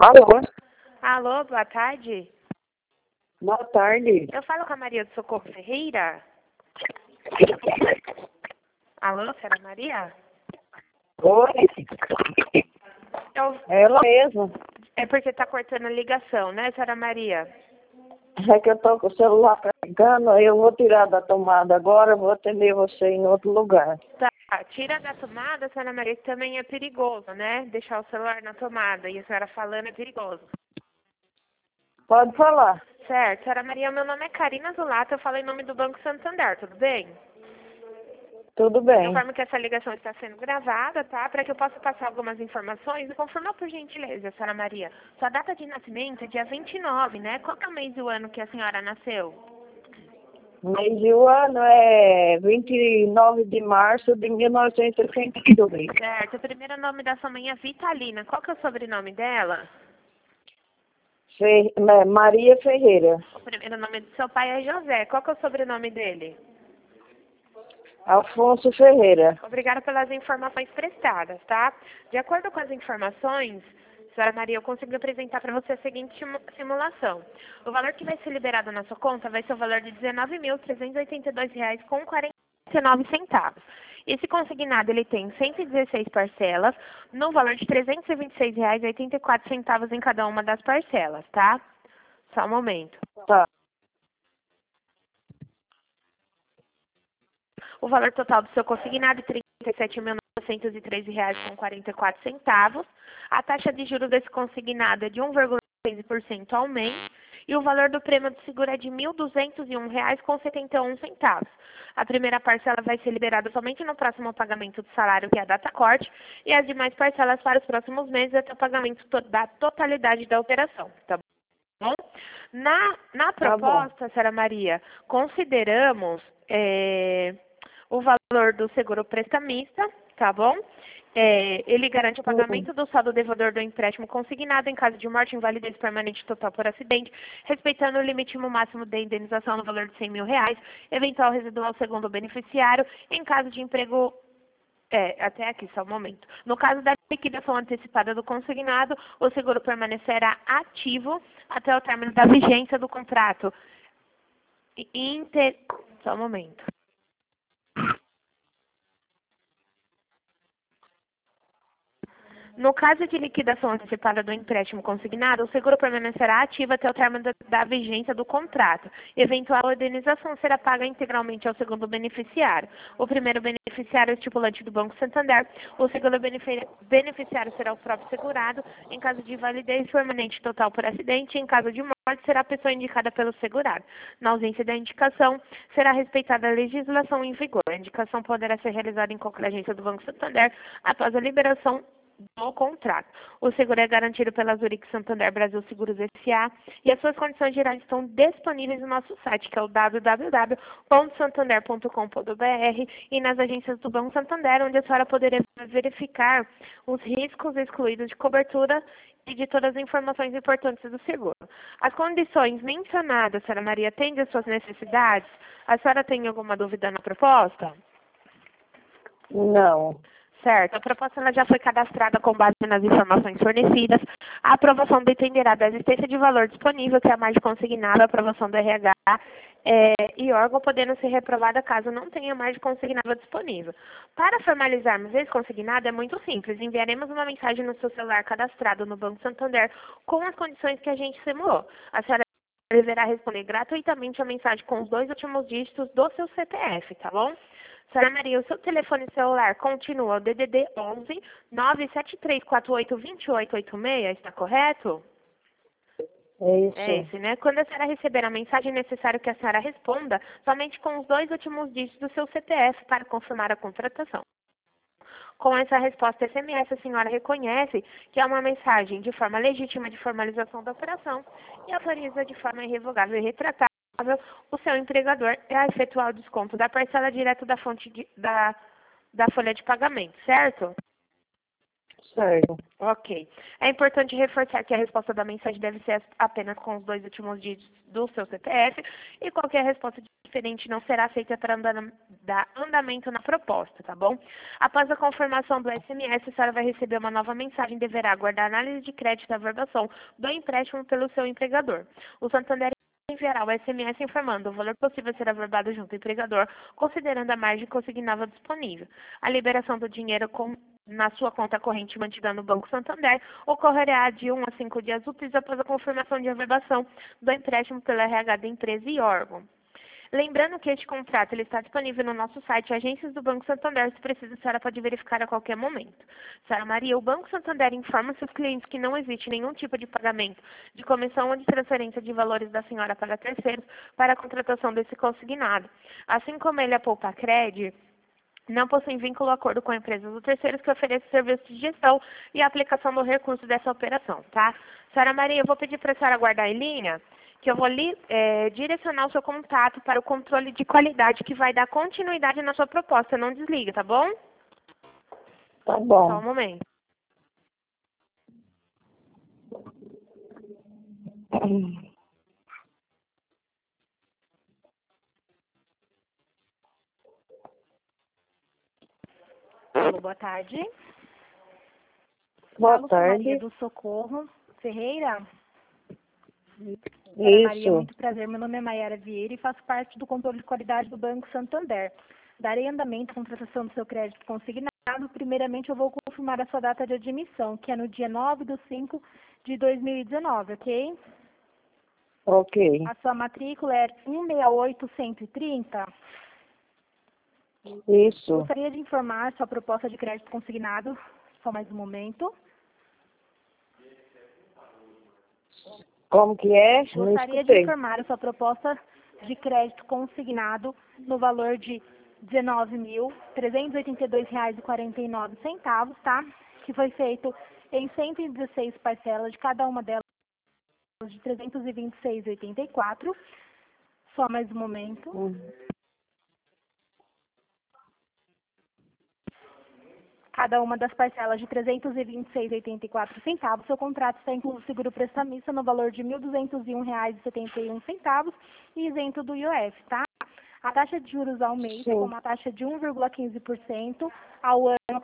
Alô? Alô, boa tarde. Boa tarde. Eu falo com a Maria do Socorro Ferreira. Alô, senhora Maria? Oi? Ela mesma. É porque tá cortando a ligação, né, senhora Maria? É que eu tô com o celular carregando, aí eu vou tirar da tomada agora, vou atender você em outro lugar. Tá, tira da tomada, senhora Maria, que também é perigoso, né? Deixar o celular na tomada e a senhora falando é perigoso. Pode falar. Certo, senhora Maria, meu nome é Karina Zulato, eu falo em nome do Banco Santander, tudo bem? Tudo Eu bem. informo que essa ligação está sendo gravada, tá? Para que eu possa passar algumas informações e confirmar por gentileza, senhora Maria. Sua data de nascimento é dia 29, né? Qual que é o mês e o ano que a senhora nasceu? Mês e o ano é 29 de março de 1962. Certo, o primeiro nome da sua mãe é Vitalina. Qual que é o sobrenome dela? Maria Ferreira. O primeiro nome do seu pai é José. Qual que é o sobrenome dele? Afonso Ferreira. Obrigada pelas informações prestadas, tá? De acordo com as informações, senhora Maria, eu consigo apresentar para você a seguinte simulação. O valor que vai ser liberado na sua conta vai ser o valor de R$ 19.382,49. Esse consignado ele tem 116 parcelas, no valor de R$ 326,84 em cada uma das parcelas, tá? Só um momento. Tá. O valor total do seu consignado é R$ 37.913,44. A taxa de juros desse consignado é de 1,13% ao mês. E o valor do prêmio do seguro é de R$ 1.201,71. A primeira parcela vai ser liberada somente no próximo pagamento do salário, que é a data corte, e as demais parcelas para os próximos meses até o pagamento da totalidade da operação, tá bom? Na proposta, senhora Maria, consideramos o valor do seguro prestamista, tá bom? Ele garante o pagamento do saldo devedor do empréstimo consignado em caso de morte, invalidez permanente total por acidente, respeitando o limite máximo de indenização no valor de R$ 100.000, eventual residual segundo o beneficiário, em caso de emprego. Até aqui, só um momento. No caso da liquidação antecipada do consignado, o seguro permanecerá ativo até o término da vigência do contrato. Só um momento. No caso de liquidação antecipada do empréstimo consignado, o seguro permanecerá ativo até o término da vigência do contrato. Eventual indenização será paga integralmente ao segundo beneficiário. O primeiro beneficiário é o estipulante do Banco Santander. O segundo beneficiário será o próprio segurado. Em caso de invalidez permanente total por acidente, em caso de morte, será a pessoa indicada pelo segurado. Na ausência da indicação, será respeitada a legislação em vigor. A indicação poderá ser realizada em qualquer agência do Banco Santander após a liberação do contrato. O seguro é garantido pela Zurich Santander Brasil Seguros S.A. e as suas condições gerais estão disponíveis no nosso site, que é o www.santander.com.br, e nas agências do Banco Santander, onde a senhora poderá verificar os riscos excluídos de cobertura e de todas as informações importantes do seguro. As condições mencionadas, senhora Maria, atendem às suas necessidades? A senhora tem alguma dúvida na proposta? Não. Certo. A proposta ela já foi cadastrada com base nas informações fornecidas. A aprovação dependerá da existência de valor disponível, que é a margem consignada, a aprovação do RH e órgão podendo ser reprovada caso não tenha margem consignada disponível. Para formalizarmos esse consignado é muito simples. Enviaremos uma mensagem no seu celular cadastrado no Banco Santander com as condições que a gente simulou. A senhora deverá responder gratuitamente a mensagem com os 2 últimos dígitos do seu CPF, tá bom? Senhora Maria, o seu telefone celular continua o DDD 11 973482886, está correto? É isso. É esse, né? Quando a senhora receber a mensagem, é necessário que a senhora responda somente com os 2 últimos dígitos do seu CPF para confirmar a contratação. Com essa resposta SMS, a senhora reconhece que é uma mensagem de forma legítima de formalização da operação e autoriza de forma irrevogável e retratável o seu empregador a efetuar o desconto da parcela direto da fonte da folha de pagamento, certo? Certo. Ok. É importante reforçar que a resposta da mensagem deve ser apenas com os 2 últimos dígitos do seu CPF e qualquer resposta diferente não será aceita para dar andamento na proposta, tá bom? Após a confirmação do SMS, a senhora vai receber uma nova mensagem e deverá aguardar a análise de crédito e averbação do empréstimo pelo seu empregador. O Santander enviará o SMS informando o valor possível a ser averbado junto ao empregador, considerando a margem consignável disponível. A liberação do dinheiro na sua conta corrente mantida no Banco Santander ocorrerá de 1 a 5 dias úteis após a confirmação de averbação do empréstimo pela RH da empresa e órgão. Lembrando que este contrato ele está disponível no nosso site Agências do Banco Santander. Se precisa, a senhora pode verificar a qualquer momento. Senhora Maria, o Banco Santander informa seus clientes que não existe nenhum tipo de pagamento de comissão ou de transferência de valores da senhora para terceiros para a contratação desse consignado. Assim como ele é Poupa Cred, não possuem vínculo ou acordo com empresas ou terceiros que ofereçam serviços de gestão e aplicação do recurso dessa operação, tá? Senhora Maria, eu vou pedir para a senhora aguardar em linha, que eu vou direcionar o seu contato para o controle de qualidade, que vai dar continuidade na sua proposta. Não desliga, tá bom? Tá Só bom. um momento. Alô, boa tarde. Boa Falo com a Maria tarde. do Socorro Ferreira. Senhora Maria, Isso. muito prazer. Meu nome é Maiara Vieira e faço parte do controle de qualidade do Banco Santander. Darei andamento à contratação do seu crédito consignado. Primeiramente, eu vou confirmar a sua data de admissão, que é no dia 9/5/2019, ok? Ok. A sua matrícula é 168130. Isso. Gostaria de informar sua proposta de crédito consignado. Só mais um momento. Como que é? Não Gostaria de escutei. informar a sua proposta de crédito consignado no valor de R$ 19.382,49, tá? Que foi feito em 116 parcelas, de cada uma delas de R$ 326,84. Só mais um momento. Cada uma das parcelas de R$ 326,84. Seu contrato está incluso seguro prestamista no valor de R$ 1.201,71 e isento do IOF, tá? A taxa de juros ao mês ficou uma taxa de 1,15%, ao ano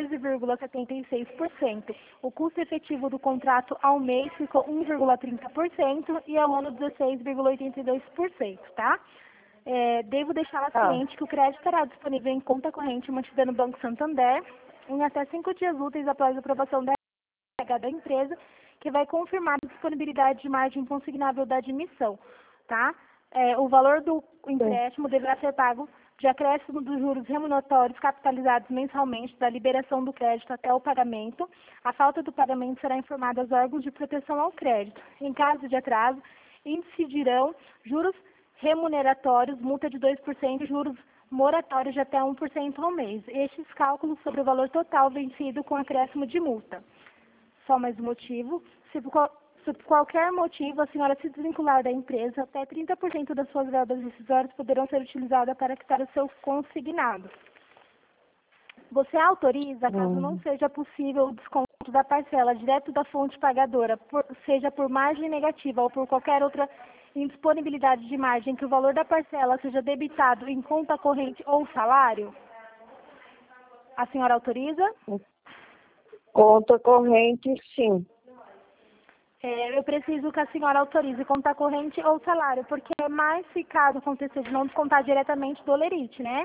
14,76%. O custo efetivo do contrato ao mês ficou 1,30% e ao ano 16,82%, tá? Devo deixá-la ciente que o crédito estará disponível em conta corrente mantida no Banco Santander em até 5 dias úteis após a aprovação da RH da empresa, que vai confirmar a disponibilidade de margem consignável da admissão, tá? O valor do empréstimo deverá ser pago de acréscimo dos juros remuneratórios capitalizados mensalmente da liberação do crédito até o pagamento. A falta do pagamento será informada aos órgãos de proteção ao crédito. Em caso de atraso, incidirão juros remuneratórios, multa de 2% e juros moratórios de até 1% ao mês. Estes cálculos sobre o valor total vencido com acréscimo de multa. Só mais um motivo. Se por qualquer motivo a senhora se desvincular da empresa, até 30% das suas verbas decisórias poderão ser utilizadas para quitar o seu consignado. Você autoriza, caso não seja possível o desconto da parcela direto da fonte pagadora, seja por margem negativa ou por qualquer outra indisponibilidade de margem, que o valor da parcela seja debitado em conta corrente ou salário? A senhora autoriza? Conta corrente, sim. Eu preciso que a senhora autorize conta corrente ou salário, porque é mais se caso acontecer de não descontar diretamente do Olerite, né?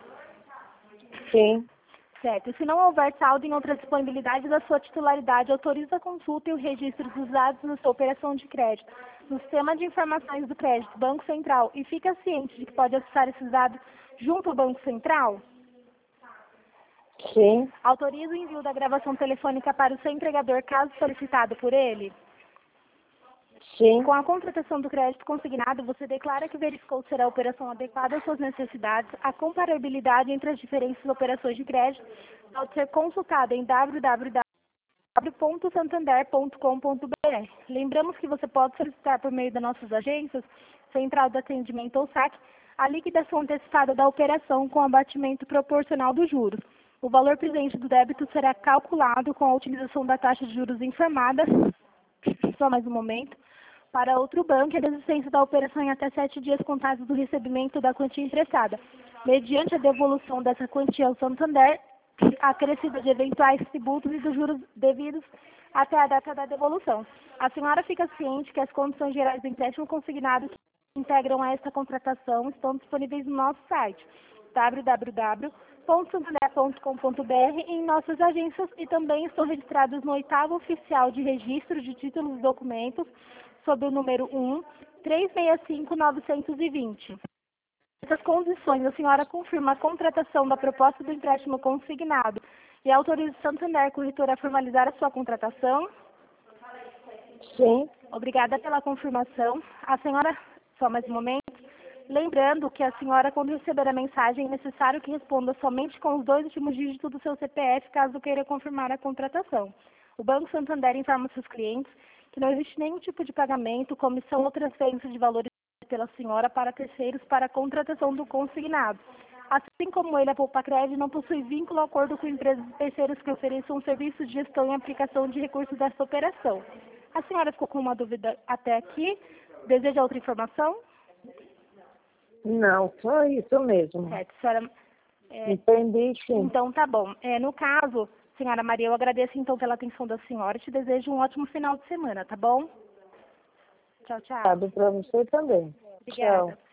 Sim. Certo. Se não houver saldo em outra disponibilidade da sua titularidade, autoriza a consulta e o registro dos dados na sua operação de crédito no Sistema de Informações do Crédito, Banco Central, e fica ciente de que pode acessar esses dados junto ao Banco Central? Sim. Autoriza o envio da gravação telefônica para o seu empregador, caso solicitado por ele? Sim. Com a contratação do crédito consignado, você declara que verificou ser a operação adequada às suas necessidades. A comparabilidade entre as diferentes operações de crédito pode ser consultada em www.santander.com.br. Lembramos que você pode solicitar por meio das nossas agências, Central de Atendimento ou SAC, a liquidação antecipada da operação com abatimento proporcional dos juros. O valor presente do débito será calculado com a utilização da taxa de juros informada, só mais um momento, para outro banco e a desistência da operação em até 7 dias contados do recebimento da quantia emprestada, mediante a devolução dessa quantia ao Santander, acrescida de eventuais tributos e dos juros devidos até a data da devolução. A senhora fica ciente que as condições gerais do empréstimo consignado que integram a esta contratação estão disponíveis no nosso site, www.santander.com.br, em nossas agências, e também estão registrados no 8º Oficial de Registro de Títulos e Documentos, sob o número 1-365-920. Essas condições, a senhora confirma a contratação da proposta do empréstimo consignado e autoriza o Santander Corretora a formalizar a sua contratação? Sim. Obrigada pela confirmação. A senhora, só mais um momento, lembrando que a senhora, quando receber a mensagem, é necessário que responda somente com os 2 últimos dígitos do seu CPF, caso queira confirmar a contratação. O Banco Santander informa seus clientes que não existe nenhum tipo de pagamento, comissão ou transferência de valores pela senhora para terceiros para a contratação do consignado. Assim como ele, a Poupacred não possui vínculo ou acordo com empresas e terceiros que ofereçam serviços de gestão e aplicação de recursos desta operação. A senhora ficou com uma dúvida até aqui? Deseja outra informação? Não, só isso mesmo. Certo, senhora. Entendi, sim. Então, tá bom. No caso, senhora Maria, eu agradeço então pela atenção da senhora e te desejo um ótimo final de semana, tá bom? Tchau, tchau. Sabe para você também. Obrigada. Tchau.